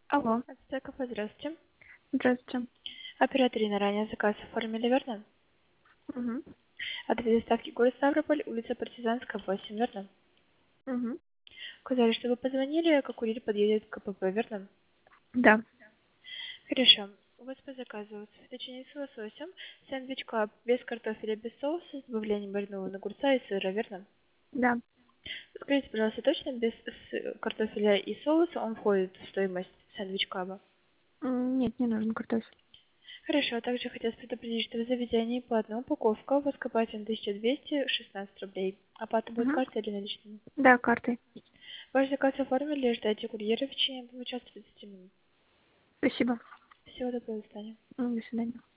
Алло, Ацтеков, здравствуйте. здравствуйте. Оператор Ирина, ранее заказ оформили, верно? Мгм. Адрес доставки город Ставрополь, улица Партизанская, 8, верно? Мгм. Сказали, что вы позвонили, как курьер подъедет к КПП, верно? Да, Хорошо. У вас по заказу печенье с лососем, сэндвич клаб без картофеля, без соуса, с добавлением маринованного огурца и сыра, верно? да. Скажите, пожалуйста, точно без картофеля и соуса он входит в стоимость сэндвич клаба? Нет, не нужен картофель. Хорошо, также хотелось предупредить, что в заведении платная упаковка, воскопатель 1216 рублей. Оплата будет Мгм. картой или наличными? Да, картой. Ваш заказ оформили, ждайте курьера в течение 2 часа 30 минут. Спасибо. Всего доброго, до свидания. До свидания.